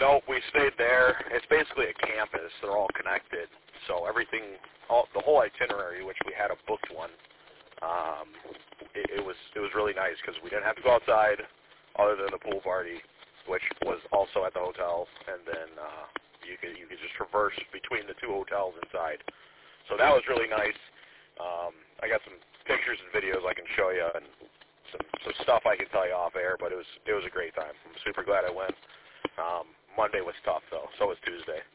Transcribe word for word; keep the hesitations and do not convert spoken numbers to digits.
No, we stayed there. It's basically a campus. They're all connected. So everything, all, the whole itinerary, which we had a booked one, um, it, it was it was really nice because we didn't have to go outside other than the pool party, which was also at the hotel, and then uh, you could you could just traverse between the two hotels inside. So that was really nice. Um, I got some pictures and videos I can show you, and some some stuff I can tell you off air. But it was it was a great time. I'm super glad I went. Um, Monday was tough though. So was Tuesday.